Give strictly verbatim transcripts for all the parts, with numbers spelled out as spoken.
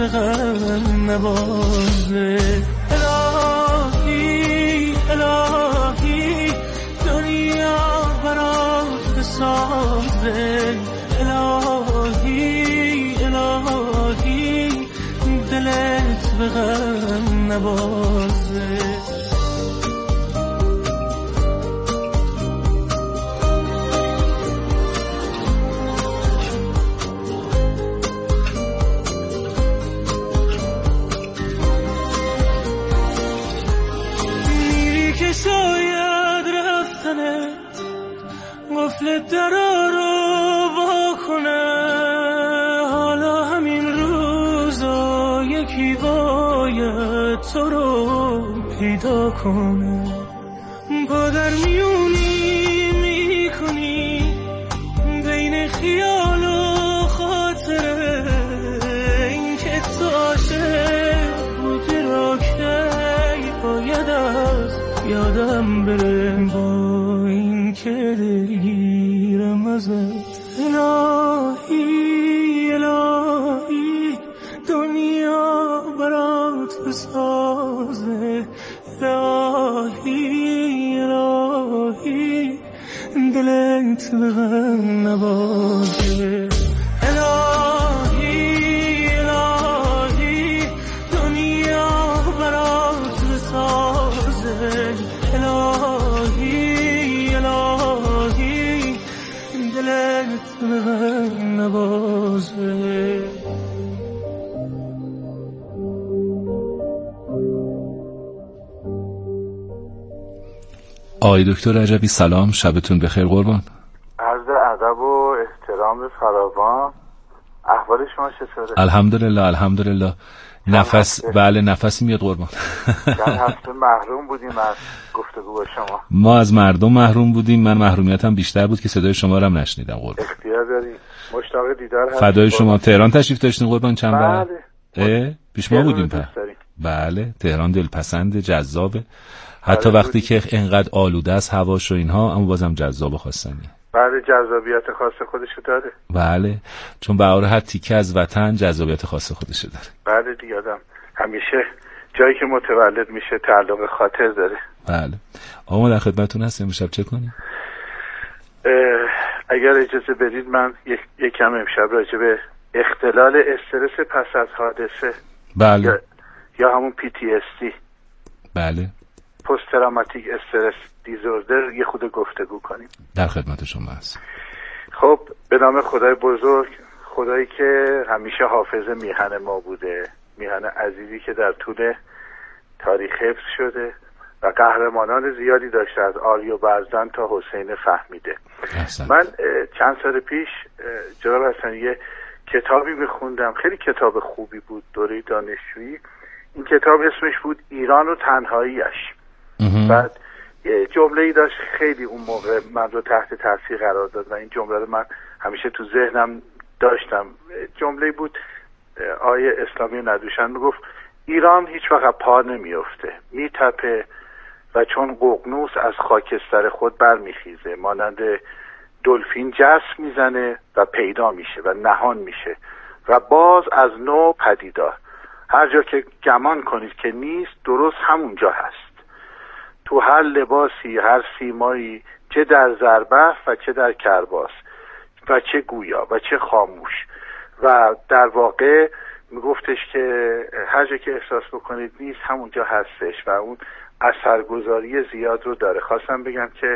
به غم نوازه. الهی الهی دنیا برات بسازه. الهی الهی دلت به غم نوازه. شاید رفتنت قفل درا رو با کنه. حالا همین روزا یکی باید تو رو پیدا کنه. با در میونی میکنی بین خیال و خاطره. این که تو عاشق بودی رو که باید از یادم بره. با این که دلگیرم ازت. الهی الهی دنیا برات بسازه. الهی الهی دلت به غم نوازه. الهی الهی دنیا برات بسازه. الهی الهی دلت به غم نوازه. آقای دکتر رجبی سلام، شبتون بخیر قربان. عرض ادب و احترام فراوان. احوال شما چطوره؟ الحمدلله الحمدلله. نفس بله نفسی میاد قربان. چند هفته محروم بودیم از گفتگو با شما. ما از مردم محروم بودیم. من محرومیتم بیشتر بود که صدای شما رو هم نشنیدم قربان. اختیار داریم. مشتاق دیدار هستیم. فدای شما. تهران تشریف داشتین قربان چند بار؟ بله. پیش ما بودیم په. بله تهران دلپسند جذابه. حتی وقتی که اینقدر آلوده است هواش و اینها، اما بازم جذاب خواستنی. بله جذابیت خاص خودشو داره. بله چون بهار هر تیکه از وطن جذابیت خاص خودشو داره. بله دیگه آدم همیشه جایی که متولد میشه تعلق خاطر داره. بله آقا ما در خدمتتون هستیم. امشب چه کنیم؟ اگر اجازه بدید من یک یکم امشب راجع به اختلال استرس پس از حادثه بله یا, یا همون پی تی اس دی بله پست تروماتیک استرس دیزوردر یه خود گفتگو کنیم. در خدمت شما هست. خب به نام خدای بزرگ، خدایی که همیشه حافظ میهن ما بوده، میهن عزیزی که در طول تاریخ حفظ شده و قهرمانان زیادی داشته از آری و برزن تا حسین فهمیده. احسن. من چند سال پیش جناب حسن یه کتابی میخوندم، خیلی کتاب خوبی بود، دوره دانشجویی. این کتاب اسمش بود ایران و تنهاییش. بعد جمله‌ای داشت خیلی اون موقع من رو تحت تاثیر قرار داد و این جمله رو من همیشه تو ذهنم داشتم. جمله‌ای بود آیه اسلامی ندوشن میگفت ایران هیچ وقت پا نمیفته، میتپه و چون ققنوس از خاکستر خود برمیخیزه، مانند دلفین جست میزنه و پیدا میشه و نهان میشه و باز از نو پدیدار. هر جا که گمان کنید که نیست، درست همونجا هست. تو هر لباسی، هر سیمایی، چه در زربف و چه در کرباس و چه گویا و چه خاموش. و در واقع میگفتش که هر جا که احساس بکنید نیست، همونجا هستش و اون اثرگذاری زیاد رو داره. خواستم بگم که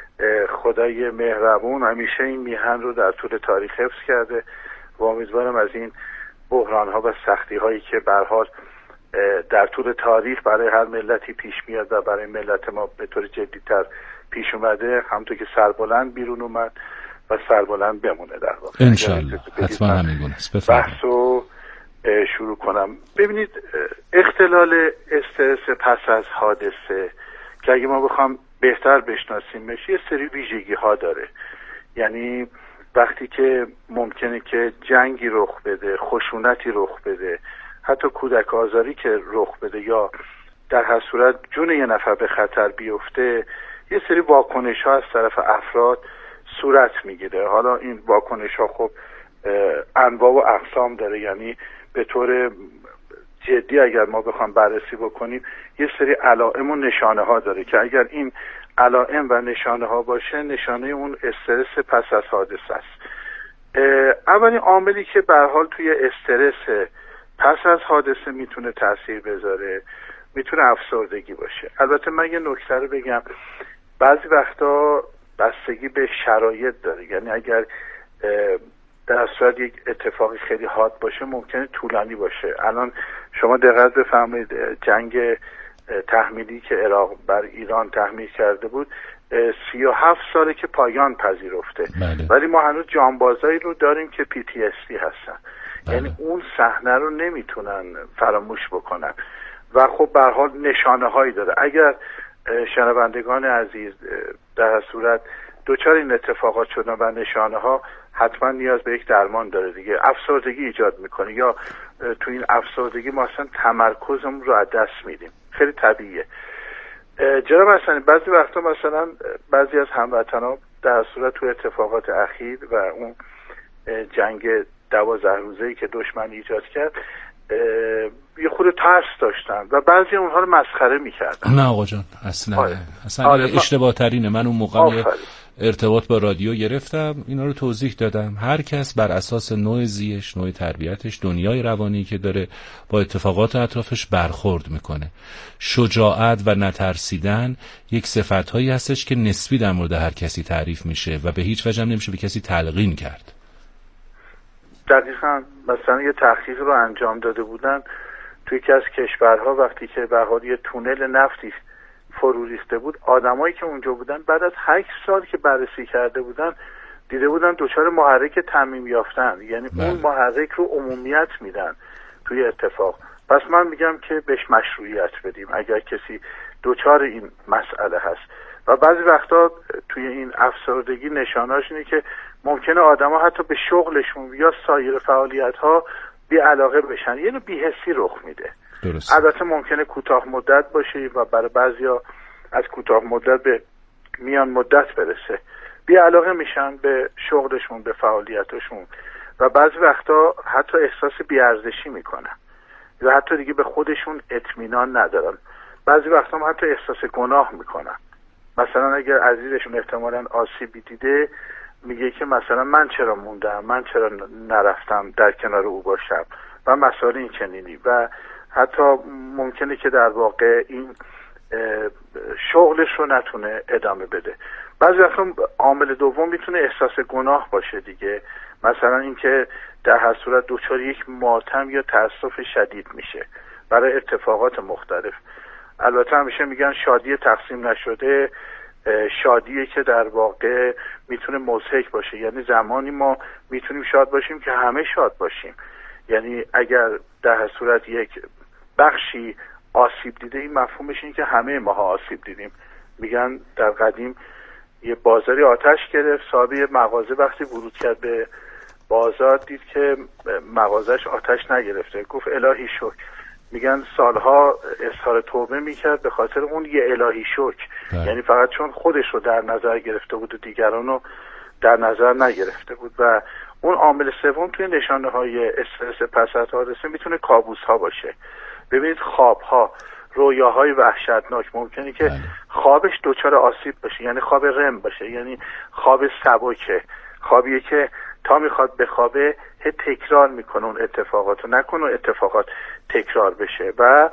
خدای مهربون همیشه این میهن رو در طول تاریخ حفظ کرده و امیدوارم از این بحران ها و سختی هایی که به هر حال در طول تاریخ برای هر ملتی پیش میاد و برای ملت ما به طور جدی‌تر پیش اومده، همونطور که سربلند بیرون اومد و سربلند بمونه در واقع. انشالله حتما همین است. بفرمایید. بحثو شروع کنم. ببینید اختلال استرس پس از حادثه که اگه ما بخوام بهتر بشناسیمش یه سری ویژگی ها داره. یعنی وقتی که ممکنه که جنگی رخ بده، خشونتی رخ بده، حتی کودک آزاری که رخ بده یا در هر صورت جون یه نفر به خطر بیفته، یه سری واکنش ها از طرف افراد صورت میگیره. حالا این واکنش ها خب انواع و اقسام داره. یعنی به طور جدی اگر ما بخوام بررسی بکنیم یه سری علائم و نشانه ها داره که اگر این علائم و نشانه ها باشه نشانه اون استرس پس از حادثه است. اولین عاملی که به هر حال توی استرس پس از حادثه میتونه تاثیر بذاره میتونه افسردگی باشه. البته من یه نکته رو بگم، بعضی وقتا بستگی به شرایط داره، یعنی اگر در صورت یک اتفاقی خیلی حاد باشه ممکنه طولانی باشه. الان شما دقت بفرمایید جنگ تحمیلی که عراق بر ایران تحمیل کرده بود سی و هفت ساله که پایان پذیرفته، بله. ولی ما هنوز جانبازایی رو داریم که پی تی اس دی هستن، بله. یعنی اون صحنه رو نمیتونن فراموش بکنن و خب به هر حال نشانه هایی داره. اگر شنوندگان عزیز در صورت دوچار این اتفاقات شدن و نشانه ها، حتما نیاز به یک درمان داره دیگه. افسردگی ایجاد میکنه یا تو این افسردگی ما اصلا تمرکزمون رو از دست میدیم، خیلی طبیعیه. جناب حسنی بعضی وقتا مثلا بعضی از هموطنان در صورت تو اتفاقات اخیر و اون جنگ دوازده روزه‌ای که دشمن ایجاد کرد یه خود ترس داشتن و بعضی اونها رو مسخره میکردن. نه آقا جان اصلا آره. اصلا آره. اشتباه ترینه. من اون موقع آفرین. ارتباط با رادیو گرفتم، اینا رو توضیح دادم. هر کس بر اساس نوع زیش، نوع تربیتش، دنیای روانی که داره با اتفاقات اطرافش برخورد میکنه. شجاعت و نترسیدن یک صفت‌هایی هستش که نسبی در مورد هر کسی تعریف میشه و به هیچ وجه نمیشه به کسی تلقین کرد. دقیقاً مثلا یه تحقیق رو انجام داده بودن توی یکی از کشورها، وقتی که به حال یه تونل نفتی فرو ریخته بود، آدمایی که اونجا بودن بعد از هشت سال که بررسی کرده بودن دیده بودن دچار محرک تعمیم یافتن، یعنی بله. اون محرک رو عمومیت میدن توی اتفاق. پس من میگم که بهش مشروعیت بدیم اگر کسی دچار این مسئله هست. و بعضی وقتا توی این افسردگی نشانهاش اینه که ممکنه آدما حتی به شغلشون یا سایر فعالیت‌ها بی علاقه بشن، یعنی بی‌حسی رخ میده. درست. البته ممکنه کوتاه مدت باشه و برای بعضیا از کوتاه مدت به میان مدت برسه، بی علاقه میشن به شغلشون، به فعالیتشون و بعضی وقتا حتی احساس بی‌ارزشی میکنن یا حتی دیگه به خودشون اطمینان ندارن. بعضی وقتا هم حتی احساس گناه میکنن. مثلا اگر عزیزشون احتمالاً آسیبی دیده میگه که مثلا من چرا موندم، من چرا نرفتم در کنار او باشم و مسائل این چنینی، و حتی ممکنه که در واقع این شغلش رو نتونه ادامه بده. بعضی وقتا عامل دوم میتونه احساس گناه باشه دیگه، مثلا اینکه در هر صورت دچار یک ماتم یا تأسف شدید میشه برای اتفاقات مختلف. البته همیشه میگن شادی تقسیم نشده شادیه که در واقع میتونه مضحک باشه، یعنی زمانی ما میتونیم شاد باشیم که همه شاد باشیم، یعنی اگر در هر صورت یک بخشی آسیب دیده این مفهومش اینه که همه ماها آسیب دیدیم. میگن در قدیم یه بازاری آتش گرفت، صاحب مغازه وقتی ورود کرد به بازار دید که مغازش آتش نگرفته، گفت الهی شکر. میگن سالها اظهار توبه میکرد به خاطر اون یه الهی شکر، یعنی فقط چون خودش رو در نظر گرفته بود و دیگران رو در نظر نگرفته بود. و اون عامل سوم توی نشانه های استرس پس از حادثه میتونه کابوس ها باشه. ببینید خواب ها، رویاهای وحشتناک ممکنه که خوابش دچار آسیب باشه، یعنی خواب رم باشه، یعنی خواب سبکه، خوابیه که تا میخواد بخوابه هی تکرار میکنه اون اتفاقات رو، نکنه اون اتفاقات تکرار بشه. و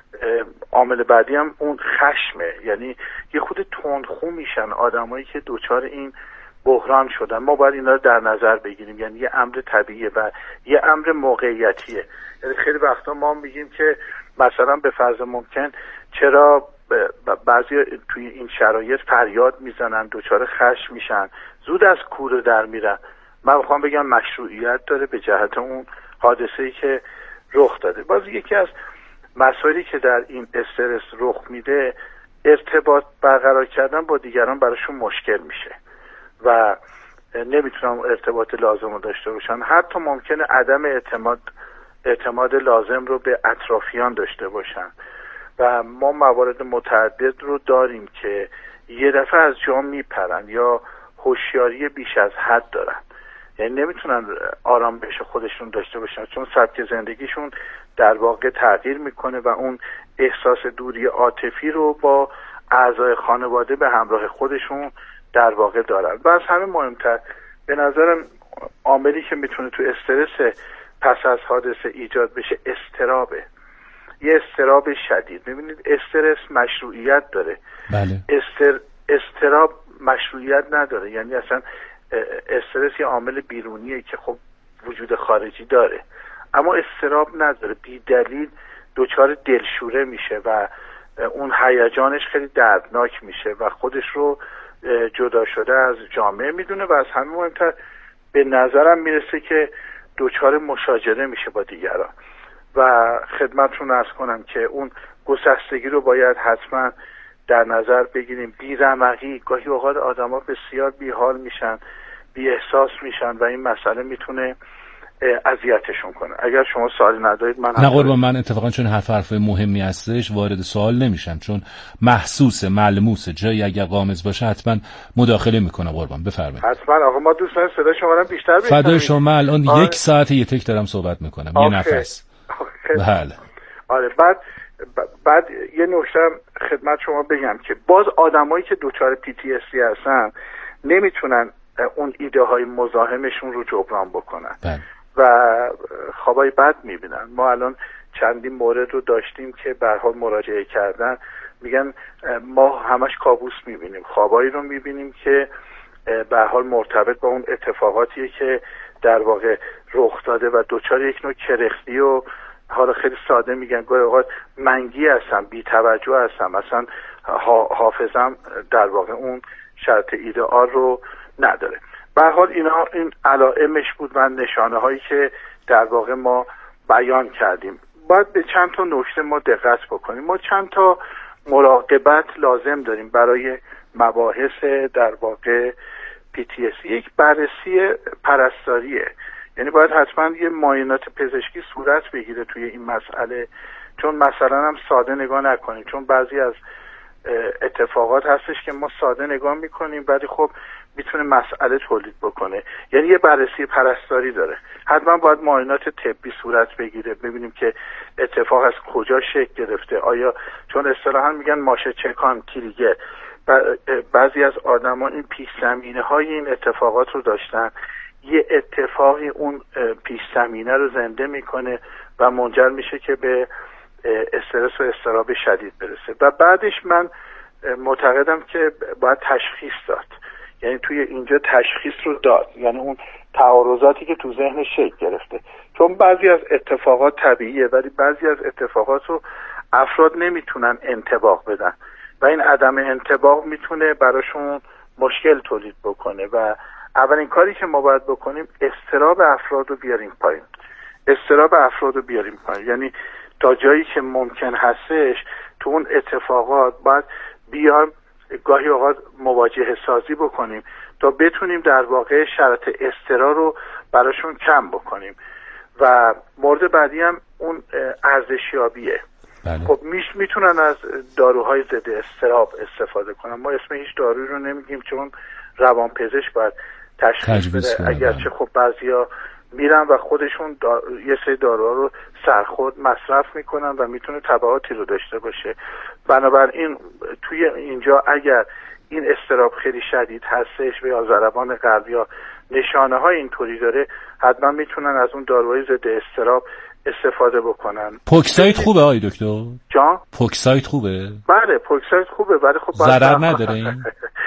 عامل بعدی هم اون خشمه، یعنی یه خود تندخو میشن آدمایی که دوچار این بحران شدن. ما باید اینا رو در نظر بگیریم، یعنی یه امر طبیعیه و یه امر موقعیتیه. یعنی خیلی وقتا ما میگیم که مثلا به فرض ممکن چرا بعضی توی این شرایط فریاد میزنن، دوچار خشم میشن، زود از کوره در میرن. من میخوام بگم مشروعیت داره به جهت اون حادثه‌ای که رخ داده. باز یکی از مسائلی که در این استرس رخ میده، ارتباط برقرار کردن با دیگران براشون مشکل میشه و نمیتونن ارتباط لازم رو داشته باشن. حتی ممکنه عدم اعتماد اعتماد لازم رو به اطرافیان داشته باشن و ما موارد متعدد رو داریم که یه دفعه از جا میپرن یا هوشیاری بیش از حد دارن. یعنی نمیتونن آرامش خودشون داشته باشن، چون سبک زندگیشون در واقع تغییر میکنه و اون احساس دوری عاطفی رو با اعضای خانواده به همراه خودشون در واقع دارن. و از همه مهمتر به نظرم عاملی که میتونه تو استرس پس از حادثه ایجاد بشه استرابه، یه استراب شدید. ببینید استرس مشروعیت داره، بله. استر... استراب مشروعیت نداره. یعنی اصلا استرس یه عامل بیرونیه که خب وجود خارجی داره، اما استراب نداره، بی دلیل دچار دلشوره میشه و اون هیجانش خیلی دردناک میشه و خودش رو جدا شده از جامعه میدونه و از همه مهمتر به نظرم میرسه که دچار مشاجره میشه با دیگران. و خدمتتون عرض کنم که اون گسستگی رو باید حتما در نظر بگیریم. بی‌رمقی، گاهی اوقات آدما بسیار بی‌حال میشن، بی احساس میشن و این مسئله میتونه اذیتشون کنه. اگر شما سوالی ندارید من نه قربان، من اتفاقا چون حرف حرف مهمی هستش وارد سوال نمیشم، چون محسوس ملموس جایی اگر قامز باشه حتما مداخله میکنه. قربان بفرمایید. حتما آقا، ما دوست داریم صدا شما رو بیشتر بشنویم. فدای شما. الان آره. یک ساعت یه تک دارم صحبت میکنم، یه نفس. بله. آره بعد بعد یه نکته خدمت شما بگم که باز آدمایی که دچار پی تی اس دی هستن نمیتونن اون ایده های مزاحمشون رو جبران بکنن. بله. و خوابای بد میبینن. ما الان چندین مورد رو داشتیم که به هر حال مراجعه کردن، میگن ما همش کابوس میبینیم، خوابایی رو میبینیم که به هر حال مرتبط با اون اتفاقاتیه که در واقع رخ داده و دوچار یک نوع کرختی و حالا خیلی ساده میگن گاهی اوقات منگی هستم، بی توجه هستم، اصلا حافظم در واقع اون شرط ایدئال رو نداره. به هر حال اینا این علائمش بود و نشانه هایی که در واقع ما بیان کردیم. باید به چند تا نکته ما دقت بکنیم. ما چند تا مراقبت لازم داریم برای مباحث در واقع پی تی اس. یک بررسی پرستاریه، یعنی باید حتما یه معاینات پزشکی صورت بگیره توی این مسئله، چون مثلا هم ساده نگاه نکنیم، چون بعضی از اتفاقات هستش که ما ساده نگاه میکنیم ولی خب میتونه مسئله تولید بکنه. یعنی یه بررسی پرستاری داره، حتما باید معاینات طبی صورت بگیره، ببینیم که اتفاق از کجا شکل گرفته. آیا چون اصطلاحا میگن ماشه چکان کلیگه، بعضی از آدما این پیش زمینه های این اتفاقات رو داشتن، یه اتفاقی اون پیش زمینه رو زنده میکنه و منجر میشه که به استرس و اضطراب شدید برسه. و بعدش من معتقدم که باید تشخیص داد، یعنی توی اینجا تشخیص رو داد، یعنی اون تعارضاتی که تو ذهن شکل گرفته، چون بعضی از اتفاقات طبیعیه ولی بعضی از اتفاقات رو افراد نمیتونن انطباق بدن و این عدم انطباق میتونه براشون مشکل تولید بکنه. و اولین کاری که ما باید بکنیم اضطراب افراد رو بیاریم پایین، اضطراب افراد رو بیاریم پایین، یعنی تا جایی که ممکن هستش تو اون اتفاقات باید بیایم گاهی اوقات مواجهه سازی بکنیم تا بتونیم در واقع شرط اضطرار رو براشون کم بکنیم. و مورد بعدی هم اون ارزشیابیه. بله. خب میش میتونن از داروهای ضد اضطراب استفاده کنن. ما اسم هیچ دارویی رو نمیگیم چون روانپزشک باید تشخیص بده، اگرچه خب بعضیا میرن و خودشون دا... یه سری داروها رو سرخود مصرف میکنن و میتونه تبعاتی رو داشته باشه. بنابراین توی اینجا اگر این اضطراب خیلی شدید هستش و یا ضربان قلب یا نشانه های اینطوری داره، حتما میتونن از اون داروهای ضد اضطراب استفاده بکنن. پوکسایت خوبه آقای دکتر؟ جان؟ پوکسایت خوبه؟ بله پوکسایت خوبه ولی خب ضرر نداره این؟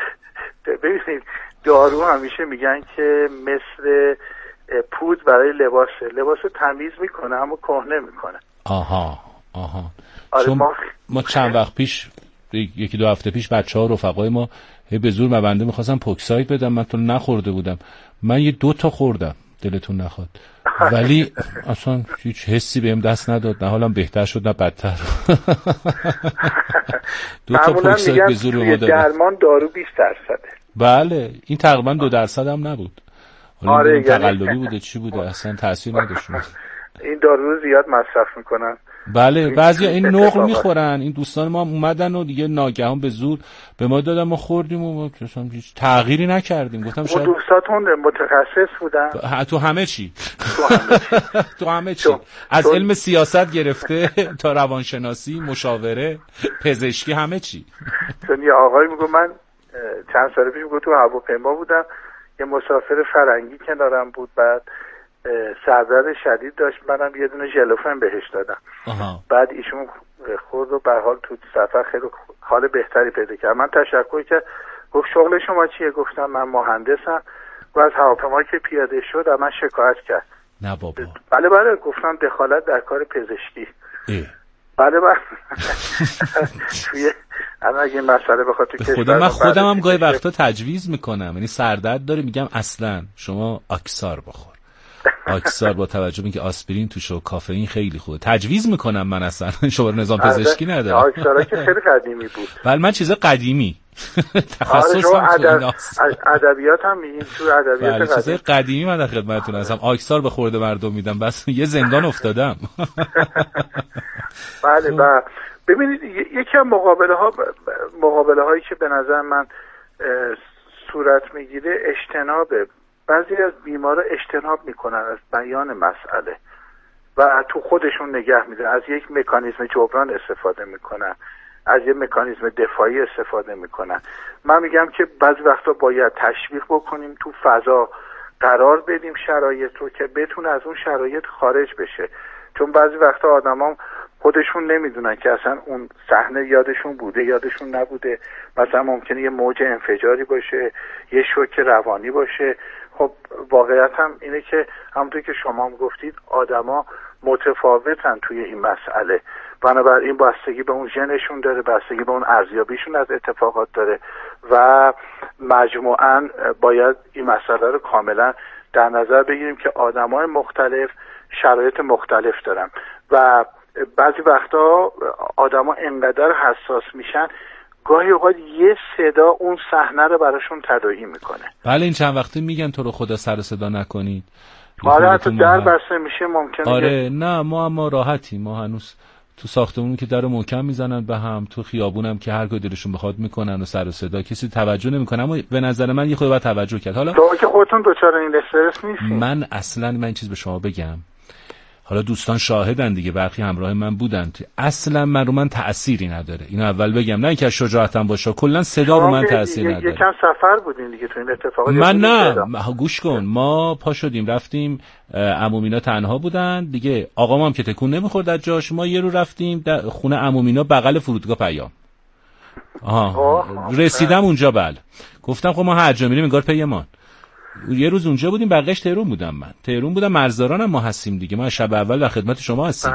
ببینید دارو همیشه میگن که مثل پود برای لباسه، لباس تمیز میکنه اما کهنه میکنه. آها آها. آره چون ما, ما چند وقت پیش یکی دو هفته پیش بچه ها رفقای ما به زور مبنده میخواستم پوکسایت بدم، من تو نخورده بودم، من یه دو تا خوردم دلتون نخواد ولی اصلا هیچ حسی بهم دست نداد، نه حالم بهتر شد نه بدتر. دو تا پوکسایت به زور به ما دادن. درمان دارو بیست درصده. بله این تقریبا دو درصد هم نبود. آره تقلبی بوده چی بوده اصلا تاثیر نداشت. این دارو رو زیاد مصرف میکنن بله بعضی این نقل میخورن. این دوستان ما اومدن و دیگه ناگهان به زور به ما دادن، ما خوردیم و مثلا هیچ تغییری نکردیم. گفتم شاید دوستاتون متخصص بودن تو همه چی تو همه چی از علم سیاست گرفته تا روانشناسی، مشاوره، پزشکی، همه چی. چون یه آقای میگه من چند سال پیش تو هواپیما بودم، یه مسافر فرنگی کنارم بود، بعد سردرد شدید داشت، منم یه دونه ژلوفن بهش دادم. آها. بعد ایشون خورد و به حال تو سفر خیلی حال بهتری پیدا کرد. من تشکر کرد، گفت شغل شما چیه؟ گفتم من مهندسم. و از هواپیما که پیاده شد من شکایت کرد. نه بابا. بله بله، گفتم دخالت در کار پزشکی. اه. بله بله. توی اما اگه این مسئله بخواد تو کشور، خدا من خودم هم گاهی وقتا تجویز میکنم، یعنی سردرد داره میگم اصلا شما آکسار بخور. آکسار با توجه به اینکه آسپرین توش و کافئین خیلی خوبه تجویز میکنم من، اصلا شما نظام پزشکی نداره. آکسارا که خیلی قدیمی بود. ولی من چیزا قدیمی تخصصم ایناست. ادبیات هم میگین تو ادبیات قدیمی. چیزای قدیمی من در خدمتتون هستم. آکسار به خورده مردم میدم، بس یه زندان افتادم. بله بله. ببینید یکی از مقابله ها مقابله هایی که به نظر من صورت میگیره اجتنابه. بعضی از بیمارا اجتناب میکنن از بیان مسئله و تو خودشون نگه میدن، از یک مکانیزم جبران استفاده میکنن، از یک مکانیزم دفاعی استفاده میکنن. من میگم که بعضی وقتا باید تشویق بکنیم، تو فضا قرار بدیم شرایط رو که بتونه از اون شرایط خارج بشه. چون بعضی وقتا آدما خودشون نمیدونن که اصلا اون صحنه یادشون بوده یادشون نبوده. مثلا ممکنه یه موج انفجاری باشه، یه شوک روانی باشه. خب واقعیت هم اینه که همونطور که شما هم گفتید آدما متفاوتن توی این مسئله، بنابراین بستگی به اون ژنشون داره، بستگی به اون ارزیابیشون از اتفاقات داره و مجموعاً باید این مسئله رو کاملا در نظر بگیریم که آدمای مختلف شرایط مختلف دارن و بعضی وقتا آدما انقدر حساس میشن گاهی اوقات یه صدا اون صحنه رو براشون تداعی میکنه. بله این چند وقته میگن تو رو خدا سر صدا نکنید. آره حتی در بسته میشه ممکنه. آره نه ما اما راحتی، ما هنوز تو ساختمون که در محکم میزنن به هم، تو خیابونم که هر کاری دلشون بخواد میکنن و سر و صدا کسی توجه نمیکنه. اما به نظر من یه خود باید توجه کرد. حالا تو که خودتون دوچار این استرس نیستین. من اصلا من این چیز به شما بگم، حالا دوستان شاهدن دیگه، برخی همراه من بودن، اصلا من رو من تأثیری نداره. اینو اول بگم، نه اینکه شجاعتم باشه، کلا صدا رو من تأثیر نداره. یکم سفر بودین دیگه تو این اتفاقات. من نه گوش کن، ما پا شدیم رفتیم، عمومینا تنها بودن دیگه، آقام هم که تکون نمیخورد از جاش، ما یه رو رفتیم خونه عمومینا بغل فرودگاه پیام. آها رسیدم اونجا، بله گفتم خب ما هر جا میریم انگار پیمان. یه روز اونجا بودیم، بقیه‌اش تهران بودم، من تهران بودم، مرزداران هم ما هستیم دیگه، ما از شب اول در خدمت شما هستیم.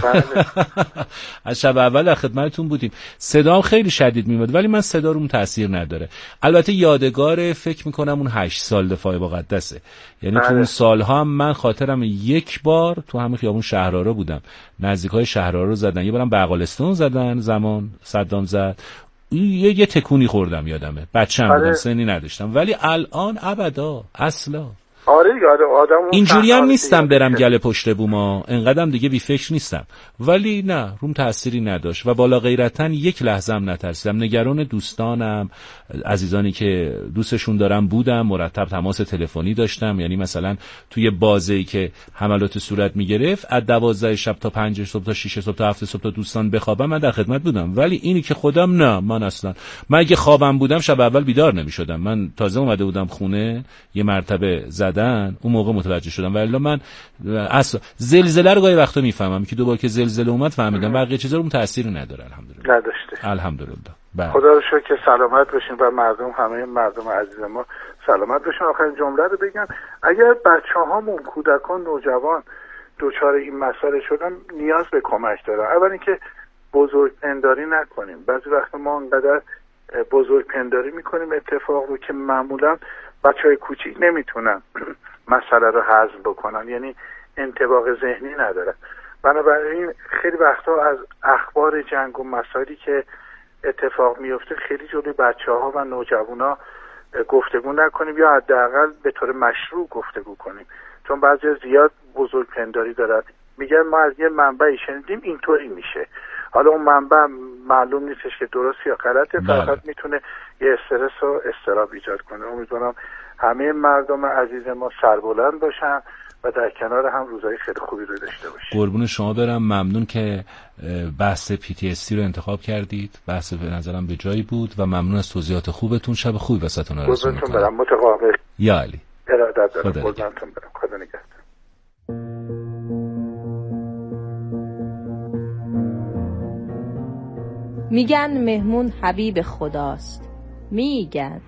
از شب اول در خدمتتون بودیم. صدام خیلی شدید میومد ولی من صدا روم تاثیر نداره. البته یادگار فکر میکنم اون هشت سال دفاع مقدسه، یعنی تو اون سالها هم من خاطرم یک بار تو همین خیابون شهرآرا بودم، نزدیکای شهرآرا زدن، یه بارم بغالستون زدن زمان صدام زد، یه یه تکونی خوردم یادمه، بچه‌م بودم سنی نداشتم، ولی الان ابدا اصلا. آره یاد آدم اینجوری هم نیستم برم گله پشت بوما، انقدرم دیگه بی فکر نیستم، ولی نه روم تأثیری نداشت و بالا غیرتن یک لحظه هم نترسیدم. نگران دوستانم، عزیزانی که دوستشون دارم بودم، مرتب تماس تلفنی داشتم، یعنی مثلا توی بازه‌ای که حملات صورت میگرفت از دوازده شب تا پنج صبح تا شش صبح تا هفت صبح تا دوستان بخوابم من در خدمت بودم. ولی اینی که خودم نه، من اصلا من اگه خوابم بودم شب اول بیدار نمی‌شدم. من تازه اومده بودم خونه، یه مرتبه زدن اون موقع متوجه شدم، ولی من اصلا زلزله رو گاهی وقتا میفهمم که دوباره که زلزله اومد فهمیدم، بقیه چیزا رو تأثیری نداره. الحمدلله نداشته. الحمدلله. بله. خدا رو شکر که سلامت باشین و مردم، همه مردم عزیز ما سلامت باشین. آخرین جمله رو بگم، اگر بچه‌هامون، کودکان، نوجوان دوچار این مسئله شدن نیاز به کمک دارن. اول اینکه بزرگ پنداری نکنیم. بعضی وقتا ما انقدر بزرگ پنداری میکنیم اتفاق رو که معمولا بچهای کوچیک نمیتونن مسئله رو هضم بکنن، یعنی انطباق ذهنی ندارن. بنابراین خیلی وقتا از اخبار جنگ و مسائلی که اتفاق میفته خیلی جلوی بچه‌ها و نوجوانا گفتگو نکنیم یا حداقل به طور مشروع گفتگو کنیم، چون بعضی زیاد بزرگ پنداری دارن. میگن ما از یه منبعی شنیدیم اینطوری میشه. حالا اون منبع معلوم نیستش که درست یا غلطه، فقط میتونه یه استرس و اضطراب ایجاد کنه. امیدوارم همه مردم عزیز ما سربلند باشن و در کنار هم روزای خیلی خوبی رو داشته باشیم. قربون شما برم، ممنون که بحث پی تی اس دی رو انتخاب کردید. بحث به نظرم به جایی بود و ممنون از توضیحات خوبتون. شب خوبی واسهتون آرزو می‌کنم. قربونتون برم. متقابل. یا علی. ارادت دارم. قربونتون برم. خدا نگهدار. میگن مهمون حبیب خداست. میگن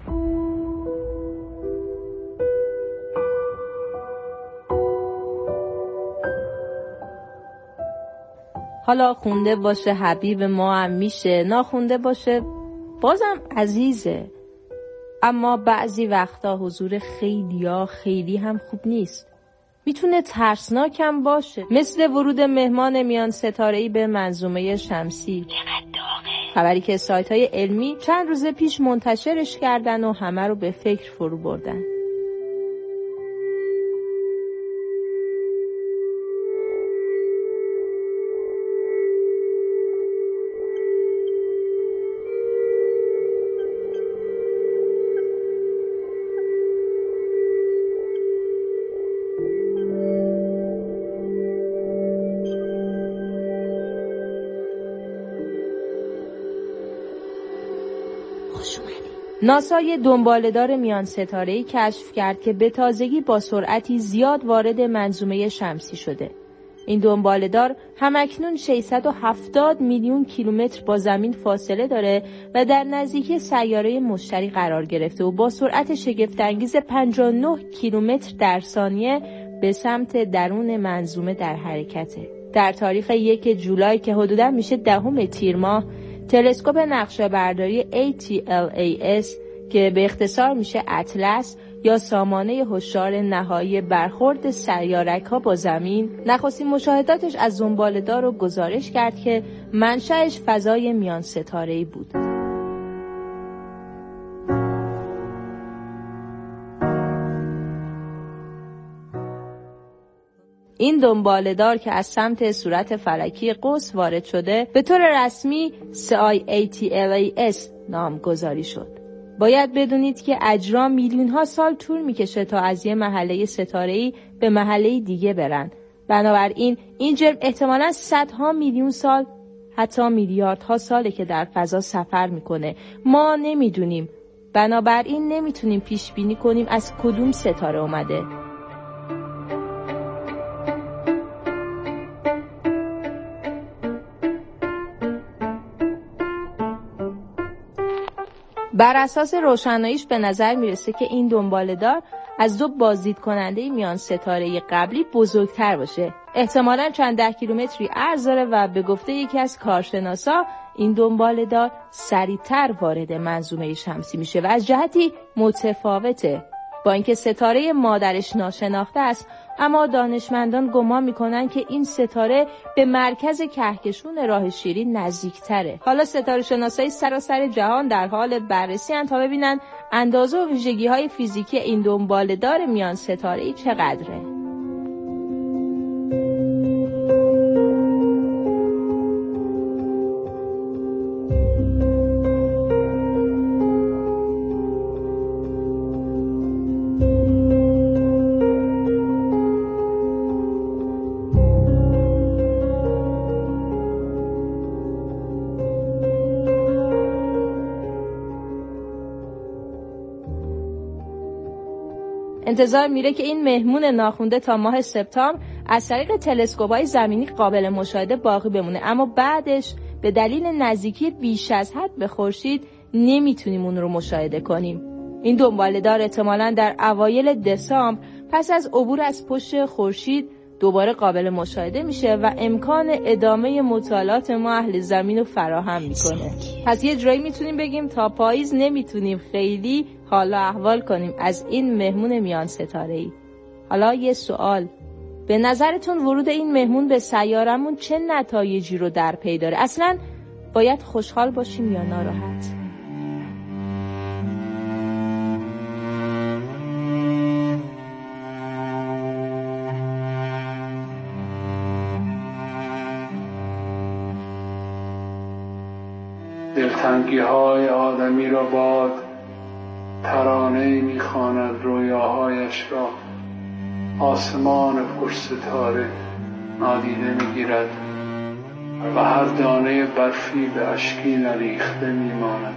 حالا خونده باشه حبیب ما هم میشه، ناخونده باشه بازم عزیزه. اما بعضی وقتا حضور خیلیا خیلی هم خوب نیست. میتونه ترسناک هم باشه، مثل ورود مهمان میان ستاره‌ای به منظومه شمسی. خبری که سایت‌های علمی چند روز پیش منتشرش کردن و همه رو به فکر فرو بردن. ناسا یه دنباله‌دار میان ستاره‌ای کشف کرد که به تازگی با سرعتی زیاد وارد منظومه شمسی شده. این دنباله‌دار همکنون ششصد و هفتاد میلیون کیلومتر با زمین فاصله داره و در نزدیکی سیاره مشتری قرار گرفته و با سرعت شگفت‌انگیز پنجاه و نه کیلومتر در ثانیه به سمت درون منظومه در حرکته. در تاریخ یک جولای که حدوداً میشه دهم تیر ماه، تلسکوپ نقشه برداری ای تی ال ای اس که به اختصار میشه اطلس یا سامانه هشدار نهایی برخورد سیارک‌ها با زمین، نخستین مشاهداتش از دنباله‌دار رو گزارش کرد که منشأش فضای میان ستاره‌ای بود. این دنباله‌دار که از سمت صورت فلکی قوس وارد شده به طور رسمی سی آی ای تی ال ای اس نامگذاری شد. باید بدونید که اجرام میلیون ها سال طول میکشه تا از یه محله ستاره‌ای به محله دیگه برن. بنابراین این جرم احتمالاً صدها میلیون سال حتی میلیاردها ساله که در فضا سفر میکنه. ما نمیدونیم. بنابراین نمیتونیم پیش بینی کنیم از کدوم ستاره اومده. بر اساس روشناییش به نظر میرسه که این دنباله‌دار از دو بازدید کننده میان ستاره قبلی بزرگتر باشه. احتمالاً چند ده کیلومتری عرض داره و به گفته یکی از کارشناسا این دنباله‌دار سریعتر وارد منظومه شمسی میشه و از جهتی متفاوته. با اینکه ستاره مادرش ناشناخته است، اما دانشمندان گمان میکنن که این ستاره به مرکز کهکشون راه شیرین نزدیکتره. حالا ستاره شناسای سراسر جهان در حال بررسی ان تا ببینن اندازه و ویژگی‌های فیزیکی این دنباله‌دار میان ستاره‌ای چقدره. انتظار میره که این مهمون ناخونده تا ماه سپتامبر از طریق تلسکوپ‌های زمینی قابل مشاهده باقی بمونه، اما بعدش به دلیل نزدیکی بیش از حد به خورشید نمیتونیم اون رو مشاهده کنیم. این دنباله‌دار احتمالاً در اوایل دسامبر پس از عبور از پشت خورشید دوباره قابل مشاهده میشه و امکان ادامه مطالعات ما اهل زمین رو فراهم میکنه. پس یه جایی میتونیم بگیم تا پاییز نمیتونیم خیلی حالا احوال کنیم از این مهمون میان ستاره‌ای. حالا یه سوال، به نظرتون ورود این مهمون به سیارمون چه نتایجی رو در پی داره؟ اصلاً باید خوشحال باشیم یا ناراحت؟ تنگی های آدمی را باد ترانه می‌خواند رویاهایش را. آسمان پر ستاره نادیده می‌گیرد و هر دانه برفی به اشکی نریخته می‌ماند.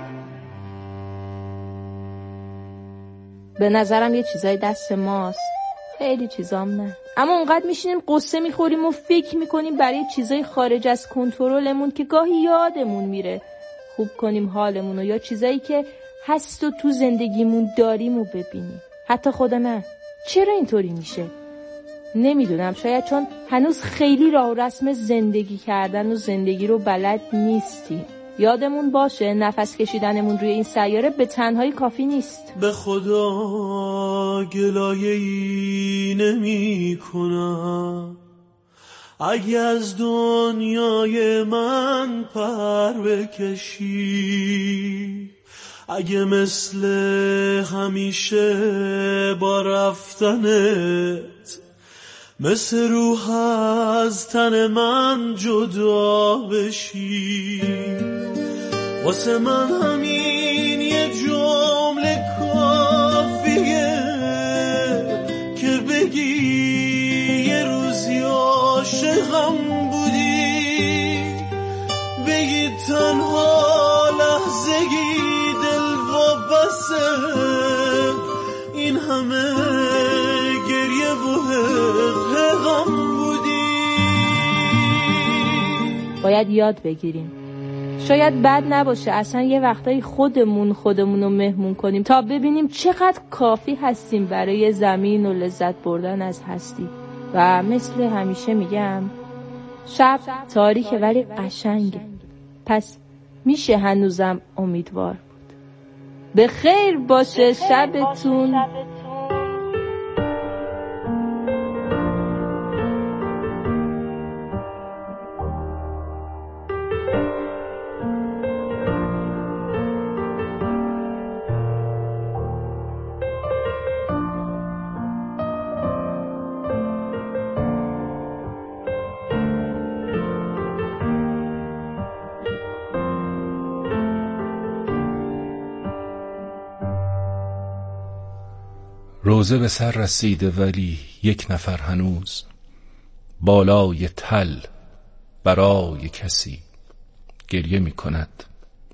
به نظرم یه چیزای دست ماست، خیلی چیزام نه، اما اونقدر میشینیم قصه میخوریم و فکر میکنیم برای چیزای خارج از کنترلمون که گاهی یادمون میره خوب کنیم حالمون و یا چیزایی که هست و تو زندگیمون داریم و ببینیم. حتی خود من چرا اینطوری میشه؟ نمیدونم، شاید چون هنوز خیلی راه و رسم زندگی کردن و زندگی رو بلد نیستیم. یادمون باشه نفس کشیدنمون روی این سیاره به تنهایی کافی نیست. به خدا گلایه‌ای نمی کنم اگه از دنیای من پر بکشی، اگه مثل همیشه با رفتنت مثل روح از تن من جدا بشی. واسه من همین یه جمله کافیه که بگی یه روزی عاشقم بودی، بگی تنها لحظه‌ای دل وابسته این همه گریه و غم بودی. باید یاد بگیریم، شاید بد نباشه اصلا یه وقتایی خودمون خودمون رو مهمون کنیم تا ببینیم چقدر کافی هستیم برای زمین و لذت بردن از هستی. و مثل همیشه میگم شب تاریکه ولی قشنگه، پس میشه هنوزم امیدوار بود. به خیر باشه شبتون. روزه به سر رسیده ولی یک نفر هنوز بالای تل برای کسی گریه می کند.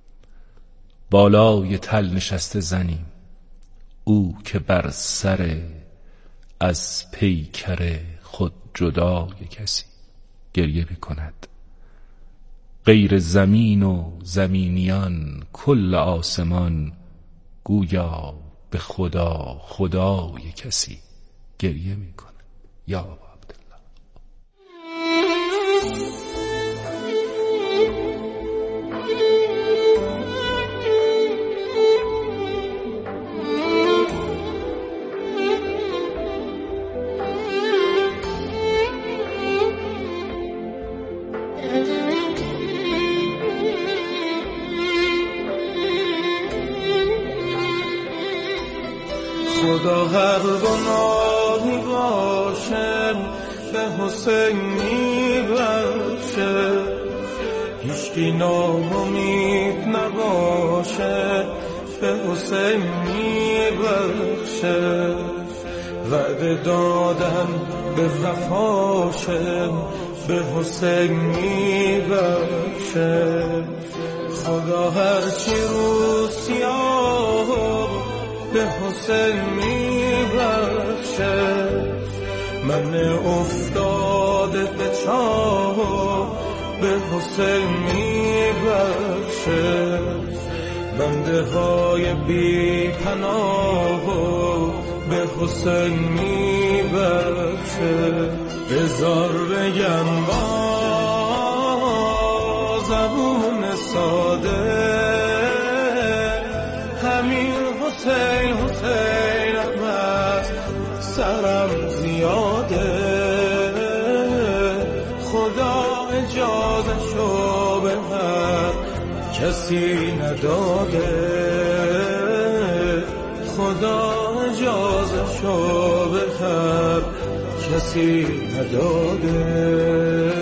بالای تل نشسته زنی، او که بر سر از پیکر خود جدای کسی گریه می کند. غیر زمین و زمینیان کل آسمان گویا به خدا خدای کسی گریه میکنه. یا بابا عبدالله. خدا هر گناهی باشه به حسین میبخشه، هیچکی ناامید نباشه به حسین میبخشه. وعده دادن به وفاشه به حسین میبخشه. خدا هرچی رو سیاه به حسین میبخشه. من افتاده به چاه به حسین میبخشه. بنده های بی پناه به حسین میبخشه. بذار بگم با زبون ساده همین حسین حسین احمد سرم زیاده. خدا اجازه شو به هر کسی نداده. خدا اجازه شو به هر کسی نداده.